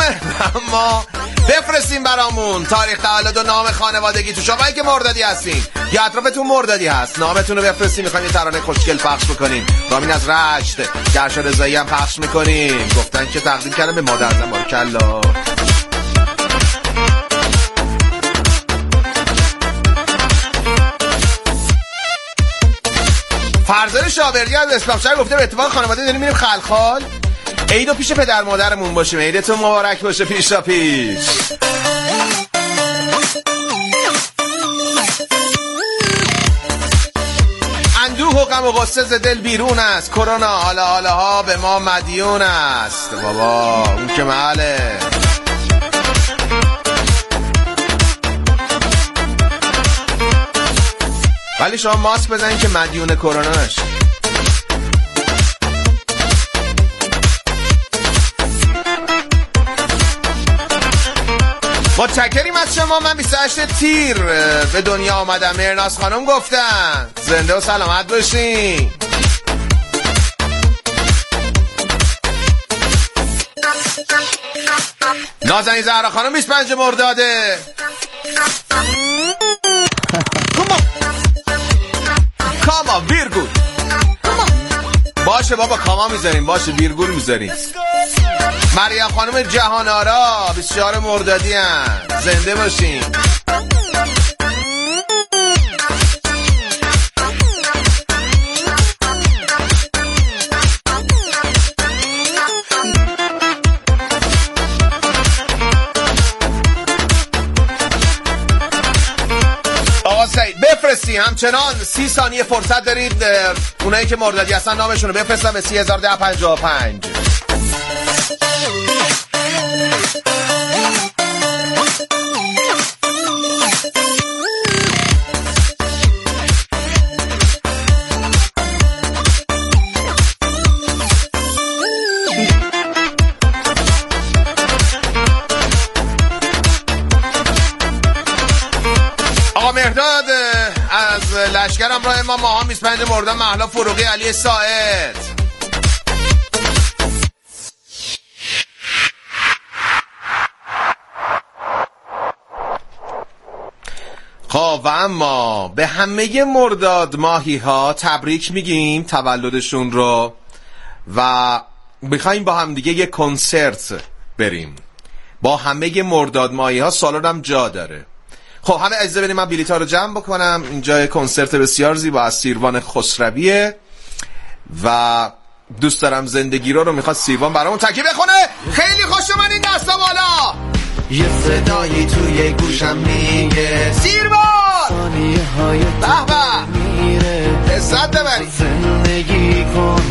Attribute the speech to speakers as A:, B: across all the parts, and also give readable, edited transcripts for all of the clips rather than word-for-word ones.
A: ما بفرستین برامون تاریخ تولد و نام خانوادگی تو شمایی که مردادی هستین یا اطرافتون مردادی هست نامتون رو بفرستین. میخوایم یه ترانه خوشگل پخش بکنیم. رامین از رشت گرشا رضایی هم پخش میکنیم. گفتن که تقدیم کردم به مادرزن. بارکلا. فرزاد شابردی از اسلامشهر گفته به اتفاق خانواده داریم میریم خلخال. عیدو پیش پدر مادرمون باشیم. عیدتون مبارک باشه پیش تا پیش. اندوه و غم و غصه ز دل بیرون است. کرونا حالا ها به ما مدیون است. بابا اون که معله. ولی شما ماسک بزنین که مدیون کرونا نشه. متشکریم از شما. من 28 تیر به دنیا آمدم. مرناز خانم گفتن زنده و سلامت باشین. نازنین زهرا خانم 25 مرداده. کاما ویرگول باشه بابا. کاما میذاریم باشه ویرگول میذاریم. مریم خانم جهان آرا 24 مردادی هم. زنده باشین. آقا سعید بفرستی همچنان 30 ثانیه فرصت دارید. اونایی که مردادی هستن نامشون رو بفرستن به 301055. مهرداد از لشکر همراه ما ماها 25 مرداد. محلا فروغی علی ساعد. خب و اما به همه مرداد ماهی ها تبریک میگیم تولدشون رو و میخواییم با هم دیگه یه کنسرت بریم با همه مرداد ماهی ها. سالن هم جا داره. خب همه اجازه بدید من بلیط‌ها رو جمع بکنم. اینجا کنسرت بسیار زیبا از سیروان خسرویه و دوست دارم زندگی رو میخواد سیروان برامون تکی بخونه. خیلی خوش اومد. این دستا بالا. یه صدایی توی گوشم میگه سیروان به به لذت ببری.
B: زندگی کن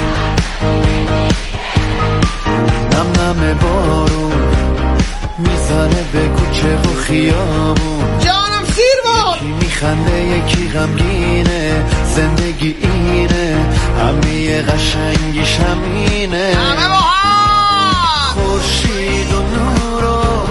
B: نم نم بارون میزنه به کوچه و خیابون.
A: جانم سیروان.
B: یکی میخنده یکی غمگینه. زندگی اینه همه قشنگیش همینه.
A: همه با هم
B: خورشید و نور و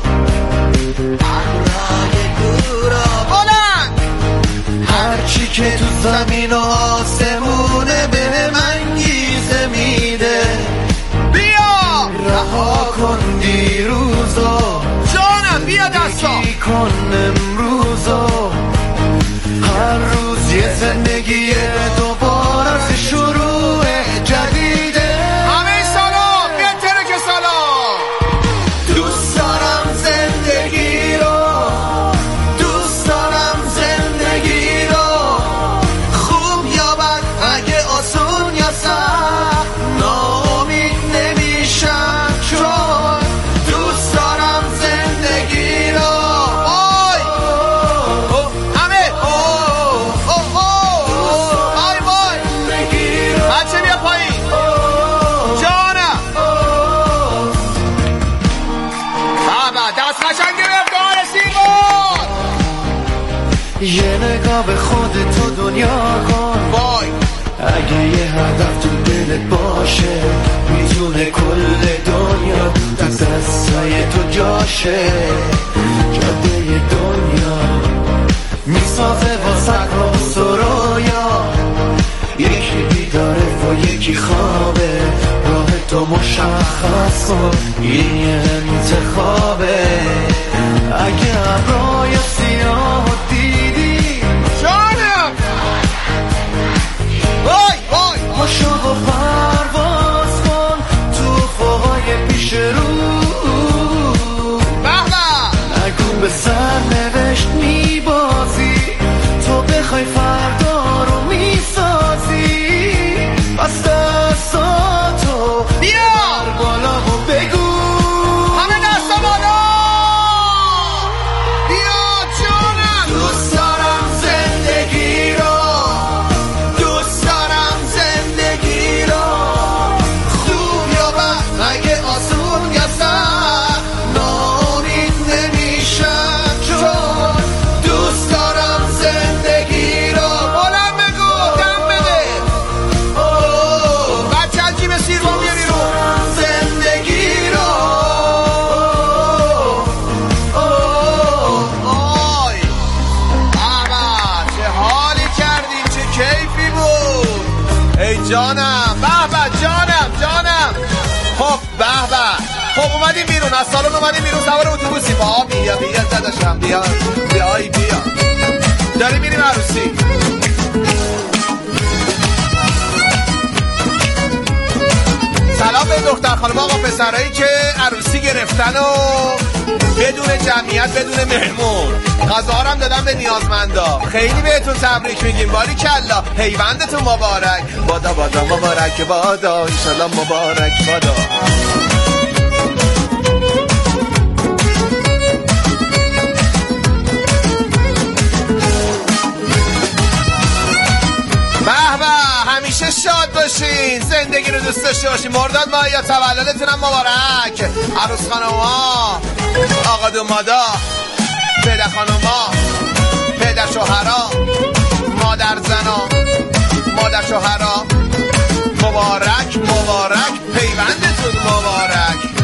B: برای دورا
A: بلند.
B: هرچی که تو زمین و آسمونه به من گیزه میده.
A: بیا
B: رها کن دیروزو
A: جانم. بیا دستا
B: کن امروزو. هر روز یه زندگی دوباره از شروع جدیده.
A: همه سلام بهتره که سلام.
B: دوست دارم زندگی رو. دوست دارم زندگی رو. خوب یا بد اگه آسون یا سخت ناامید نمیشم چون دوست دارم زندگی رو. وای همه وای وای بچه بیا پایین. جانم بابا دست قشنگ گرفتار سیمون. یه نگاه به خودت و دنیا کن.
A: وای
B: اگه یه هدف تو دلت باشه میتونه کل دنیا در دستای تو جاشه. جاده دنیا میسازه واسه راست و رویا. یکی بیداره و یکی خوابه. راه تو مشخص کن این انتخابه. اگه ابرای سیاه دیدی
A: جانم وای وای
B: پاشو و پرواز کن تو افقای پیش رو. نگو به سرنوشت میبازی تو بخوای فردا رو میسازی. پس دستاتو بیار بالا و بگو
A: همه دستا بالا بیا جانم.
B: دوست دارم زندگی رو، دوست دارم زندگی رو، خوب یا بد اگه آسون یا سخت ناامید نمیشم چون دوست دارم زندگی رو.
A: بلند بگو دم بده بچه از جیب سیر با میاری رو
B: زندگی رو.
A: آی بابا چه حالی کردیم چه کیفی بود. ای جانم بابا جانم خب بابا خب اومدیم بیرون از سالن اومدیم بیرون سوار اتوبوسی با بیا داداشم بیا داریم میریم عروسی. سلام به دختر خانم آقا پسرایی که عروسی گرفتن و بدون جمعیت بدون مهمون غذاها هم دادن به نیازمندا. خیلی بهتون تبریک میگیم باریکلا پیوندتون مبارک بادا مبارک بادا انشالله مبارک بادا. همیشه شاد باشین زندگی رو دوست داشته باشین. مرداد ماه یا تولدتونم مبارک. عروس خانوما آقا دومادا پدر خانوما پدر شوهرا مادر زنا مادر شوهرا مبارک پیوندتون مبارک.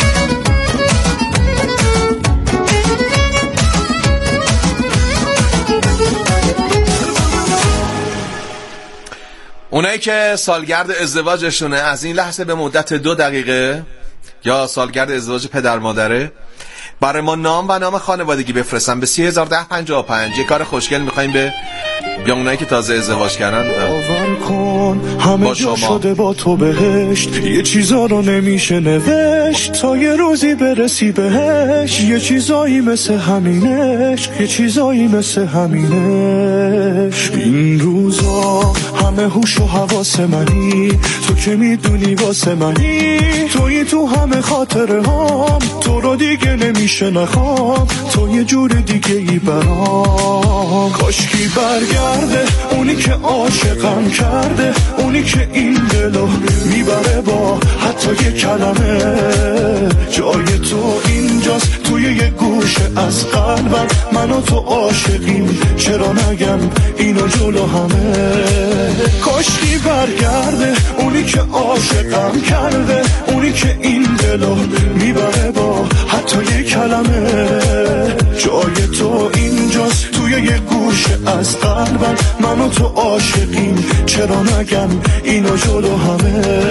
A: اونایی که سالگرد ازدواجشونه از این لحظه به مدت 2 دقیقه یا سالگرد ازدواج پدر مادره برای ما نام و نام خانوادگی بفرستن به 301055. یه کار خوشگل میخوایم به یا اونایی که تازه ازدواج کردن.
C: باور کن همه جا شده با تو بهشت، یه چیزا رو نمیشه نوشت تا یه روزی برسی بهش. یه چیزایی مثل همینش، یه چیزایی مثل همینش. این روزا همه هوش و حواس منی، تو که میدونی واسه منی، توی تو همه خاطره هام، تو رو دیگه نمیشه نخوام، تو یه جور دیگه ای برام. کاشکی برگرده اونی که عاشقم کرده، اونی که این دلو میبره با حتی یه کلمه. جای تو اینجاست توی یه گوشه از قلبم، من و تو عاشقیم چرا نگم اینو جلو همه. کاشکی برگرده اونی که عاشقم کرده، اونی که این دلو میبره با حتی یه کلمه. جای تو اینجاست توی یه گوشه از قلبم، من و تو عاشقیم چرا نگم اینو جلو همه.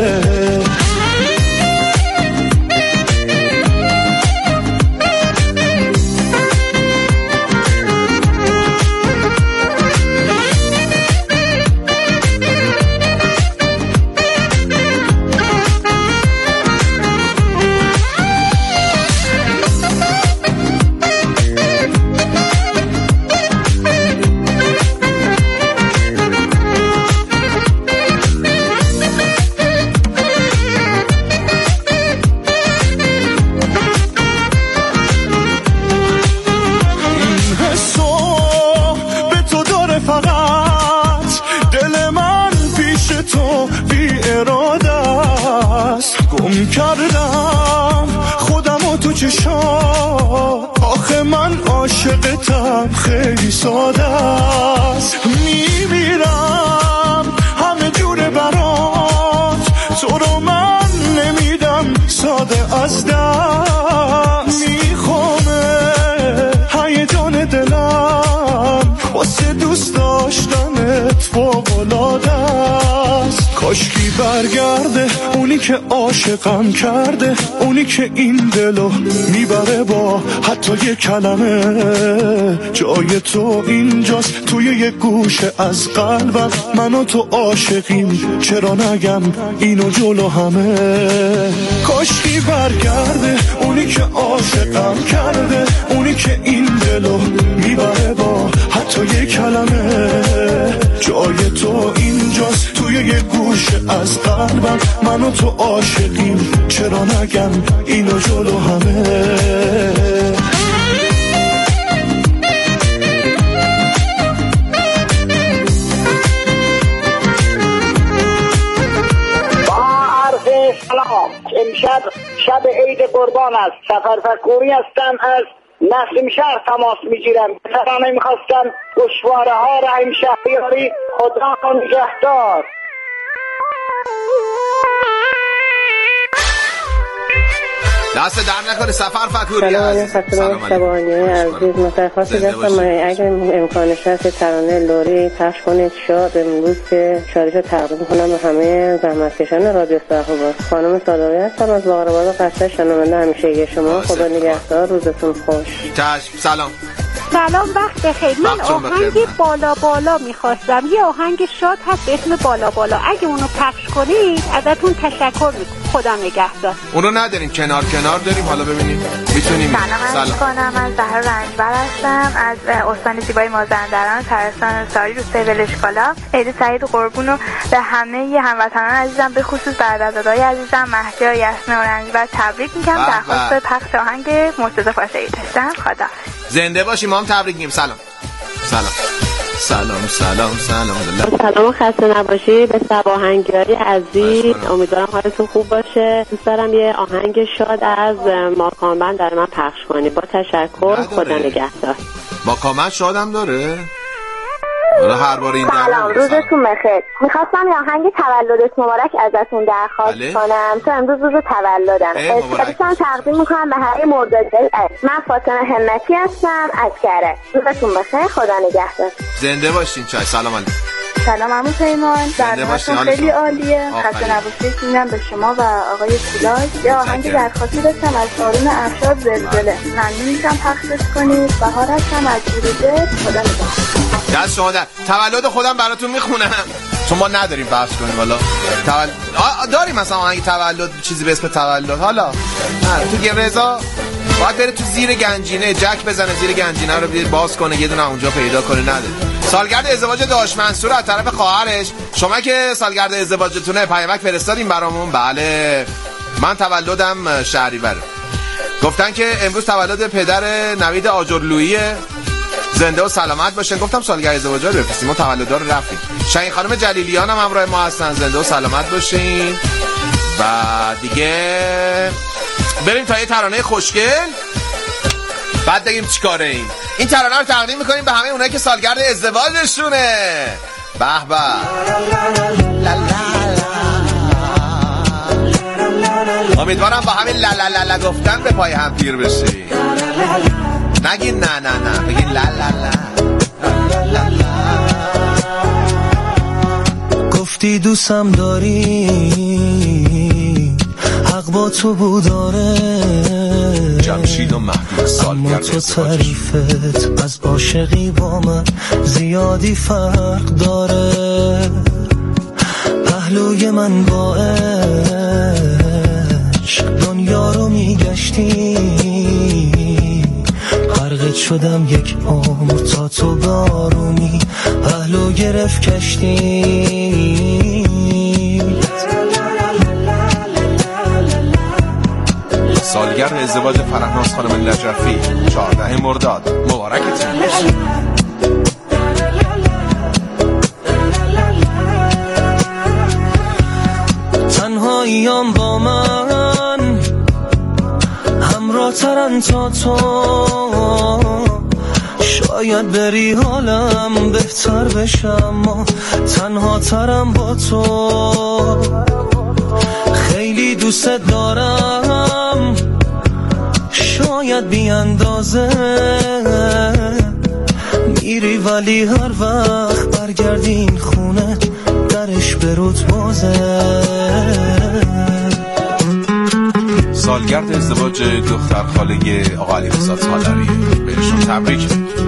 C: کردم خودم و تو چشات، آخه من عاشقتم خیلی ساده است. میمیرم همه جوره برات، تو رو من نمیدم ساده از دست. میخوامه هیجان دلم واسه دوست داشتنت فوق‌العاده است. کاشکی برگرده اونی که عاشقم کرده، اونی که این دلو میبره با حتی یه کلمه. جای تو اینجاست توی یه گوشه از قلبم، من و تو عاشقیم چرا نگم اینو جلو همه. کاشکی برگرده اونی که عاشقم کرده، اونی که این دلو میبره با حتی یه کلمه. جای تو اینجاست توی یه گوشه از قلبم، من و تو عاشقیم چرا نگم اینو جلو همه.
D: سلام، امشب شب عید قربان است. سفر فکوری هستم، از نسیم شهر تماس میگیرم. ترانه میخواستم گوشواره ها رحیم شهریاری، خدا نگهدار.
A: دست در نکنه سفر فکوری عزیز.
E: سلام شبانی عزیز، متخصص هستم. اگر امکانش هست ترانه لوری پخش کنید شاد امروز که شادیشو تقدیم کنم به همه زحمتکشان رادیو صحابات. خانم صادقی هستم از باقرآباد قصر، شنونده همیشگی شما. خدا نگهدار، روزتون خوش.
A: چشم. سلام
F: وقت بخیر. من آهنگ بالا بالا میخواستم، یه آهنگ شاد هست به اسم بالا بالا، اگه اونو پخش کنید ازتون تشکر میکنم. خدا نگهدار.
A: اونو نداریم، کنار داریم، حالا ببینیم میتونیم.
G: سلام میکنم، من زهرا رنجبر هستم از استان زیبای مازندران، شهرستان ساری، روستای ولشکالا. عید سعید قربونو به همه هموطنان عزیزم، به خصوص برادرای عزیزم مهدی یاسمین و رنجبر تبریک میگم. درخواست پخش آهنگ مرتضی پاشایی داشتم. خدا
A: زنده باشی. ما هم تبریک میگیم. سلام
E: و خسته نباشی به سباهنگیاری عزیز. امیدوارم حالتون خوب باشه. دوست دارم یه آهنگ شاد از ماکامبند در من پخش کنی. با تشکر. خدا نگهدار.
A: ماکامبند شادم داره؟ هر بار این
G: سلام، روزتون بخیر. میخواستم یه آهنگ تولدت مبارک ازتون درخواست کنم، چون امروز روز تولدم. شادیشم تقدیم میکنم به هر مرداد. من فاطمه همتی هستم از کره. روزتون بخیر، خدا نگهدار.
A: زنده باشین. چای سلام علیکم.
G: سلام عمو پیمان، برنامه‌تون خیلی عالیه. خسته نباشید میگم به شما و آقای کولاج. یه آهنگ درخواستی داشتم از آرون افشار، زلزله. ممنون میشم پخشش کنید. بهار هستم از جوریده. خدا نگهدار.
A: دست شما در. تولد خودم براتون میخونم چون ما نداریم پخش کنیم. والا داریم مثلا آهنگ تولد، چیزی به اسم تولد. حالا تو رضا باید بره تو زیر گنجینه جک بزنه، زیر گنجینه رو بیاد باز کنه، یه دونه اونجا پیدا کنه. نداره. سالگرد ازدواج داش منصور از طرف خواهرش. شما که سالگرد ازدواجتونه پیامک فرستادین برامون. بله، من تولدم شهریور. گفتن که امروز تولد پدر نوید آجرلوییه، زنده و سلامت باشن. گفتم سالگرد ازدواج رو بفرستیم، ما تولدها رو رفتیم. شاهین خانم جلیلیان هم همراه ما هستن، زنده و سلامت باشین. و دیگه بریم تا یه ترانه خوشگل، بعد بگیم چیکاره ایم. این ترانه رو تقدیم میکنیم به همه اونایی که سالگرد ازدواجشونه. به به. امیدوارم با همین لا گفتن به پای هم پیر بشی. نگین نه بگین لا
B: گفتی دوستم داری، حق با تو بوداره.
A: جمشید و مهدی سالگرد
B: تو تعریفت از عاشقی با من زیادی فرق داره. پهلوی من با عشق دنیا رو میگشتی، غرقت شدم یک عمر تا تو بارونی پهلو گرفت کشتی.
A: سالگرد ازدواج فرهناز خانم نجفی 14 مرداد مبارکتون.
B: تنهاییام با من همراه ترن تا تو، شاید بری حالم بهتر بشم، ما تنها ترم با تو. خیلی دوست دارم، شاید بی اندازه میری، ولی هر وقت برگردین خونه در دوش به رود بازه.
A: سالگرد ازدواج دختر خاله آقا علیرضا سالاری، بهشون تبریک.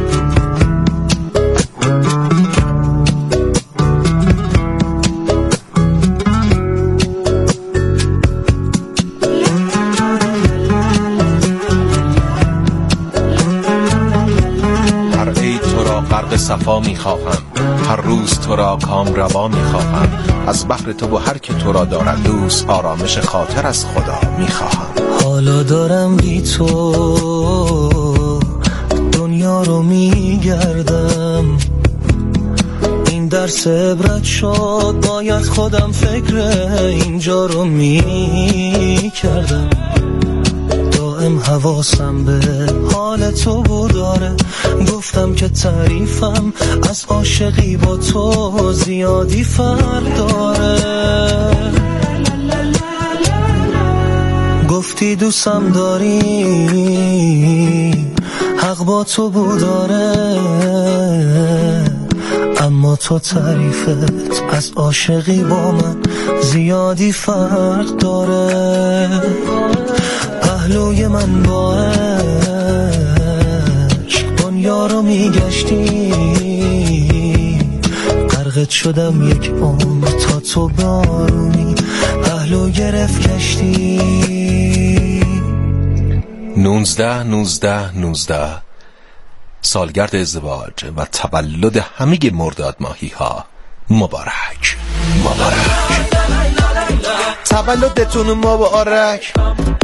H: غرق صفا میخواهم، هر روز تو را کام روا میخواهم، از بحر تو و هر که تو را دارد دوست، آرامش خاطر از خدا میخواهم.
B: حالا دارم بی تو دنیا رو میگردم، این درس عبرت شد، باید خودم فکر اینجا رو میکردم. دائم حواسم به حال تو بوداره، گفتم که تعریفم از عاشقی با تو زیادی فرق داره. گفتی دوستم داری، حق با تو بوداره، اما تو تعریفت از عاشقی با من زیادی فرق داره. پهلوی من با عشق دنیا رو میگشتی، غرقت شدم یک عمر تا تو بارونی پهلو گرفت کشتی.
H: 19 سالگرد ازدواج و تولد همه مرداد ماهی ها مبارک.
A: تولدتون مبارک.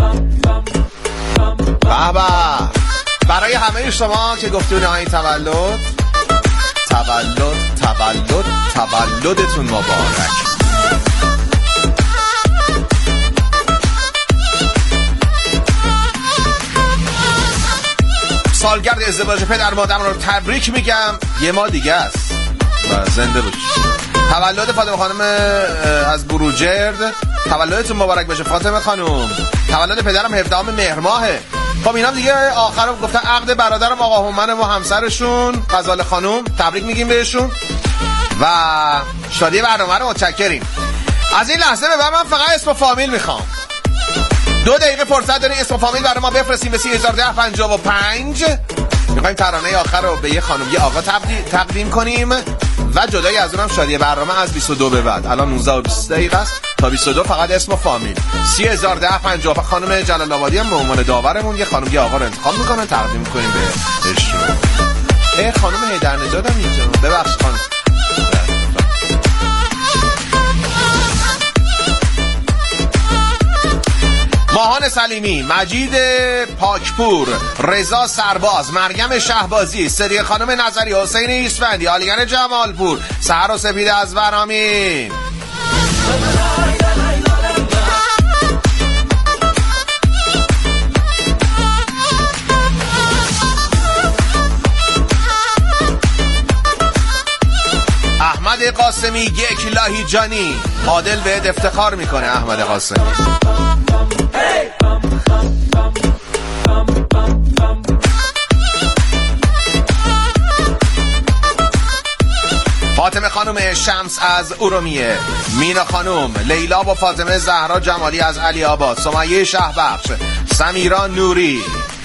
A: بابا برای همه شما که گفتون این تولدتون مبارک. سالگرد ازدواج پدر مادرم رو تبریک میگم، یه ما دیگه است و زنده باشید. تولد فاطمه خانم از بروجرد، تولدتون مبارک بشه فاطمه خانم. تولد پدرم 17 مهر ماهه. خب اینا دیگه آخرم گفتن عقد برادرم آقا هومن و همسرشون غزال خانم، تبریک میگیم بهشون و شادی برنامه رو متشکریم. از این لحظه به بعد من فقط اسم و فامیل میخوام. 2 دقیقه فرصت دارین اسم و فامیل برای ما بفرستیم به 301055. میخوایم ترانه آخر رو به یه خانم یه آقا تقدیم کنیم و جدای از اونم شادی برنامه از 22 به بعد. الان 19 و 20 دقیقه است تا 22 فقط اسم و فامیل. 301055. خانم جلال آبادی هم به عنوان داورمون یه خانم یه آقا رو انتخاب میکنن، تقدیم کنیم بهشون. خانم هیدرنژاد هم اینجا، ببخشید خانم. ماهان سلیمی، مجید پاکپور، رضا سرباز، مریم شهبازی، سری خانم نظری، حسین ایسفندی، آلیان جمالپور، سحر و سپید از ورامین. احمد قاسمی، یک لاهی جانی، عادل بهت افتخار میکنه احمد قاسمی. فاطمه خانم شمس از ارومیه، مینا خانم، لیلا و فاطمه زهرا جمالی از علی آباد، سمیه شهبخش، سمیرا نوری.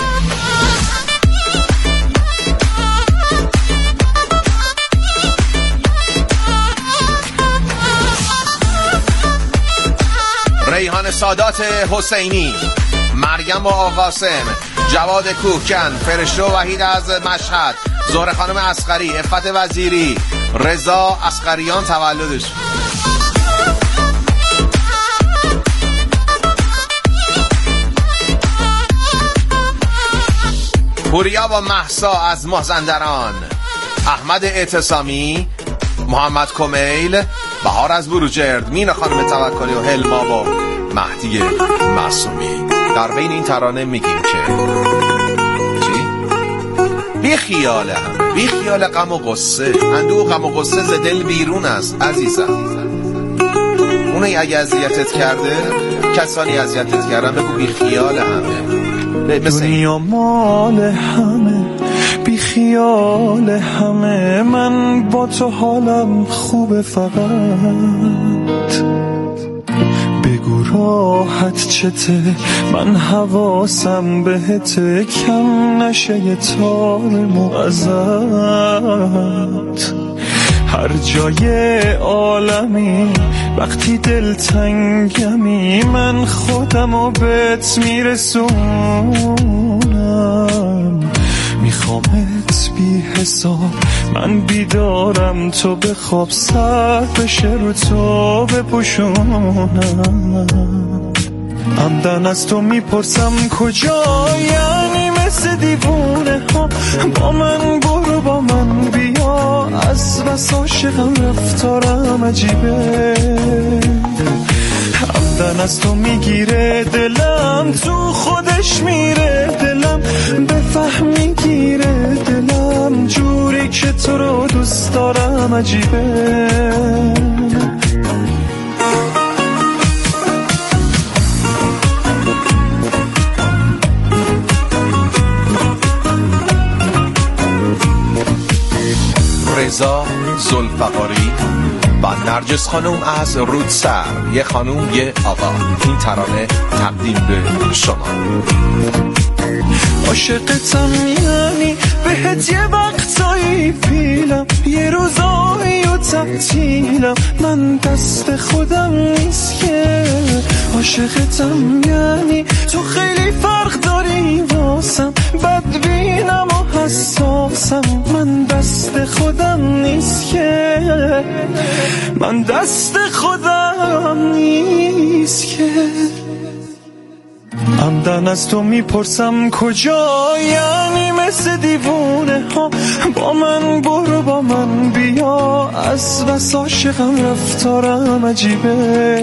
A: ریحان سادات حسینی، مریم و آقاسم، جواد کوهکن، فرشته و وحید از مشهد، زهره خانم اصغری، عفت وزیری، رضا اصغریان تولدش. پوریا و مهسا از مازندران، احمد اعتصامی، محمد کمیل، بهار از بروجرد، مینا خانم توکلی و هلما و مهدی معصومی. در بین این ترانه میگیم که چی؟ بی خیال غم و غصه، اندوه غم و غصه ز دل بیرون است عزیزم. اونی اگه اذیتت کرده، کسانی اذیتت کردن، بگو بی خیال همه.
C: دنیا مال همه، بی خیال همه من با تو حالم خوبه فقط بگو راحت چته من حواسم بهت کم نشه یه تار ازت هر جای عالمی وقتی دلتنگمی من خودمو بهت میرسونم میخوامت بی حساب من بیدارم تو بخواب سر بشه رو تو بپوشونم عمدن از تو میپرسم کجا یعنی مثل دیوونه ها با من برو با من بیا از بس عاشقم رفتارم عجیبه عمدن از تو میگیره دلم تو خودش میره دلم بفهم میگیره دلم جوری که تو رو دوست دارم عجیبه
H: رضا ذوالفقاری و نرجس خانم از رودسر یه خانم یه آقا این ترانه تقدیم به شما
C: عاشقتم یعنی بهت یه وقتایی پیلم یه روزایی و تعطیلم من دست خودم نیست که عاشقتم یعنی تو خیلی فرق داری واسم بدبینم و حساسم من دست خودم نیست که من دست خودم نیست که عمدن از تو میپرسم کجا یعنی مثل دیوونه ها با من برو با من بیا از بس عاشقم رفتارم عجیبه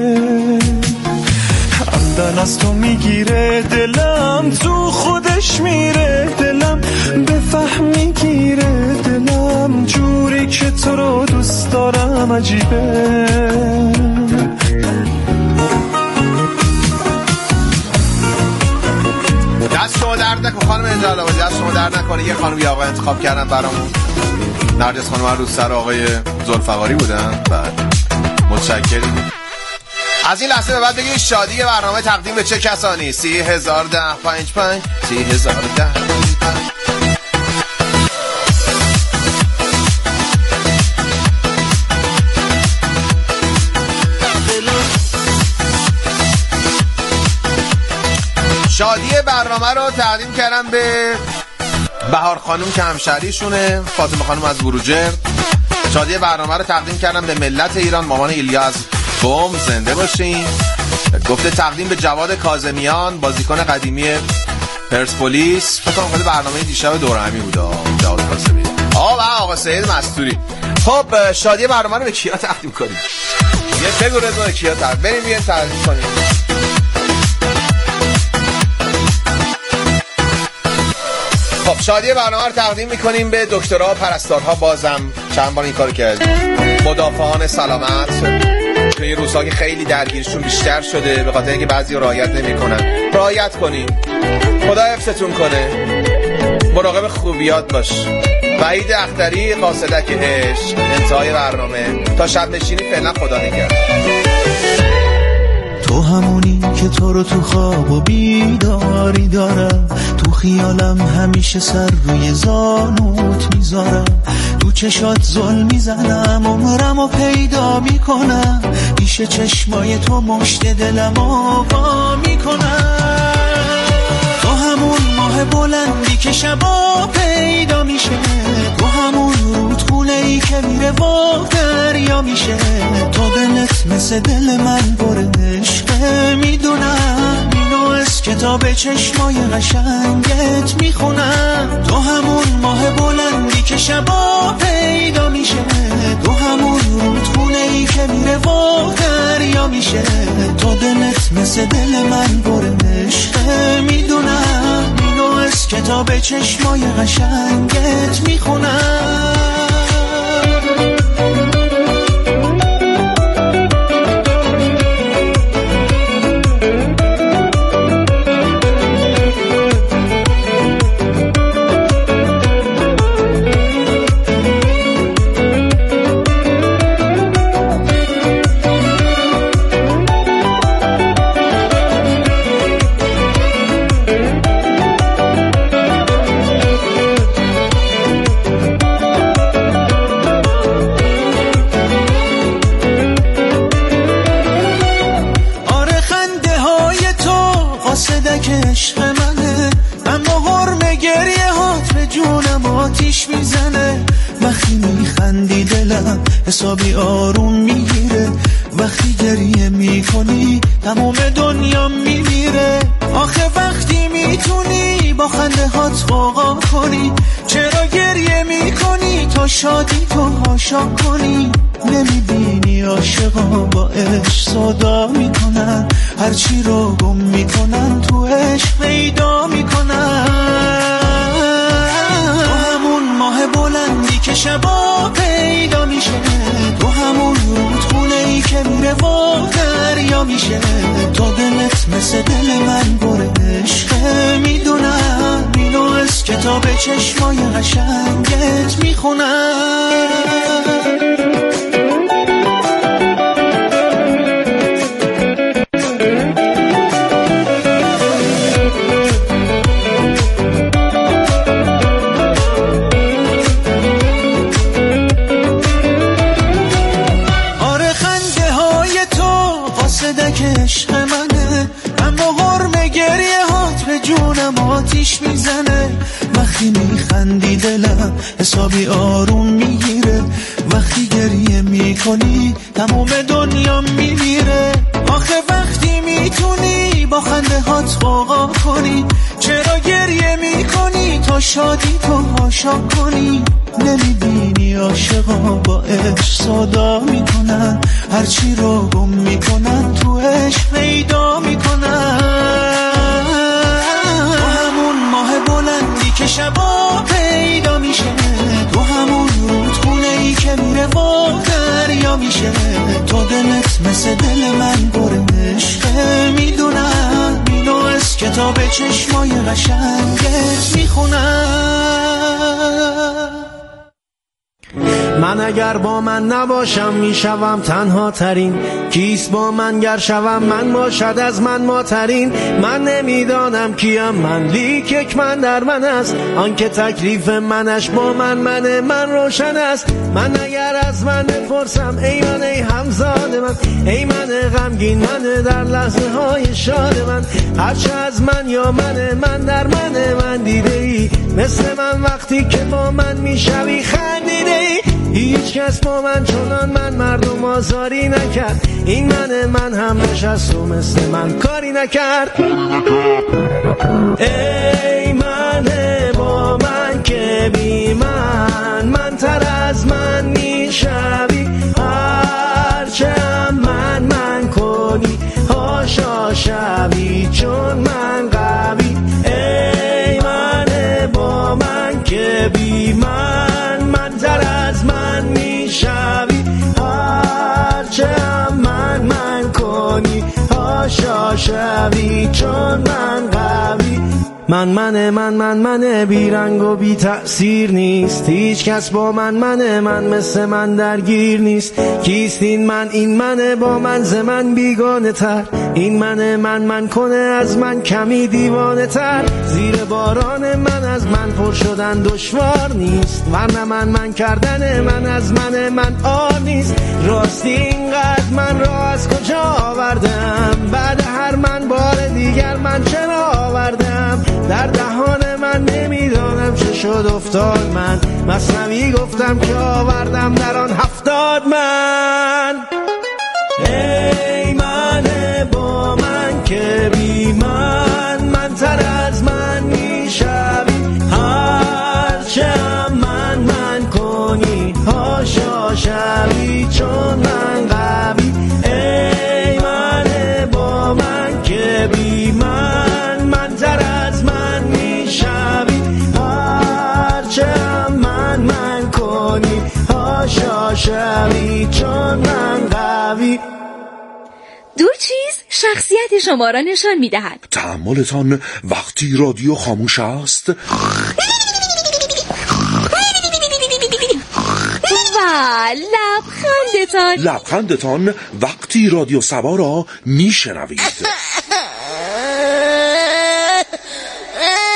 C: عمدن از تو میگیره دلم تو خودش میره دلم بفهم میگیره دلم جوری که تو رو دوست دارم عجیبه
A: دست شما درد نکنه خانم انجال آبادی دست شما درد نکنه یه خانم یه آقای انتخاب کردن برامون نرجس خانم هر روز سر آقای ذوالفقاری بودن بعد متشکریم از این لحظه به بعد بگید شادی برنامه تقدیم به چه کسانی 30,010 30,010 شادی برنامه رو تقدیم کردم به بهار خانم که همشهریشونه فاطمه خانم از بروجرد شادی برنامه رو تقدیم کردم به ملت ایران مامان ایلیا از قم زنده باشین گفته تقدیم به جواد کاظمیان بازیکن قدیمی پرسپولیس فکر کنم برنامه دیشب دورهمی بود جواد کاظمی و آقا سید مستوری خب شادی برنامه رو به کیا تقدیم کنیم یه بگو رضا کیا بریم بیایم تقدیم کنیم خب شادی برنامه رو تقدیم میکنیم به دکترها و پرستارها بازم چند بار این کارو کردیم مدافعان سلامت که این روزها که خیلی درگیرشون بیشتر شده به خاطر اینکه بعضی رعایت نمیکنن رعایت کنیم خدا حفظتون کنه مراقب خوبیات باش وحید اختری قاصدک عشق انتهای برنامه تا شب نشینی فعلا خدا نگهدار
B: تو همونی که تو رو تو خواب و بیداری دارم تو خیالم همیشه سر روی زانوت میذارم تو چشات ظلم میزنم عمرمو پیدا میکنم پیش چشمای تو مشت دلمو وا میکنم تو همون ماه بلندی که شبا پیدا میشه تو همون رودخونه‌ای که میره و دریا میشه تو دلت مثل دل من پر عشقه میدونم اینو از کتاب چشمای قشنگت میخونم تو همون ماه بلندی که شبا پیدا میشه تو همون رودخونه‌ای که میره و دریا میشه تو دلت مثل دل من پر عشقه میدونم اینو از کتاب چشمای قشنگت میخونم آتیش میزنه. وقتی میخندی دلم حسابی آروم میگیره. وقتی گریه میکنی تمام دنیا میمیره. آخه وقتی میتونی با خنده هات قاقا کنی، چرا گریه میکنی تا شادی تو هاشا کنی؟ نمیبینی عاشقا با عشق صدا میکنن، هرچی رو گم میکنن تو عشق پیدا میکنن. تو همون ماه بلندی که شبا پیدا میشه، تو همون رودخونه ای که میره و دریا میشه. تو دلت مثل دل من پر عشقه، میدونم اینو از کتاب چشمای قشنگت میخونم. عشق منه، اما حرم گریه هات به جونم آتیش میزنه. وقتی میخندی دلم حسابی آروم میگیره. وقتی گریه میکنی تمام دنیا میمیره. آخه وقتی میتونی با خنده هات قاقا کنی، چرا گریه میکنی تا شادی تو هاشا کنی؟ نمیبینی عاشقا با عشق صدا میکنن، هرچی رو گم میکنن تو عشق پیدا میکنن. تو همون ماه بلندی که شبا پیدا میشه، تو همون رودخونه ای که میره و دریا میشه. تو دلت مثل دل من پر عشقه، میدونم اینو از کتاب چشمای قشنگت میخونم.
I: من اگر با من نباشم میشوم تنها ترین، کیست با من گر شوم من باشد از من ما ترین. من نمیدانم کیم من، لیک یک من در من است، آنکه تکلیف منش با من روشن است. من اگر از من بپرسم ای من ای همزاد من، ای من غمگین من در لحظه های شاد من، هرچه از من یا من در من دیده ای، مثل من وقتی که با من میشوی خندیده ای. هیچ کس با من چونان من مردم آزاری نکرد، این من هم نشست و مثل من کاری نکرد. ای من با من که بی من تر از من میشوی، هرچه هم من کنی هاشا شوی چون من قوی. ای من با من که بی من تر از من میشوی، هرچه هم من کنی هاشا شوی چون من قوی. من بی رنگ و بی تأثیر نیست، هیچ کس با من مثل من درگیر نیست. کیست این من با من ز من بیگانه تر، این من کنه از من کمی دیوانه تر. زیر باران من از من پر شدن دشوار نیست، ورنه من کردن من از من آر نیست. راستی اینقدر من را از کجا آوردم، بعد هر من بار دیگر من چرا آوردم؟ در دهان من نمیدانم چه شد افتاد من، مثنوی گفتم که آوردم در آن 70 من. ای من با من که بی من تر از من میشوی، هرچه هم من کنی هاشا شوی چون من قوی. ای من با من که بی من تر از من میشوی، هرچه هم من کنی هاشا شوی چون من قوی.
J: دورچیز شخصیت شما را نشان می‌دهد.
C: تأملتان وقتی رادیو خاموش است
J: و لبخندتان
C: وقتی رادیو سبا را میشنوید.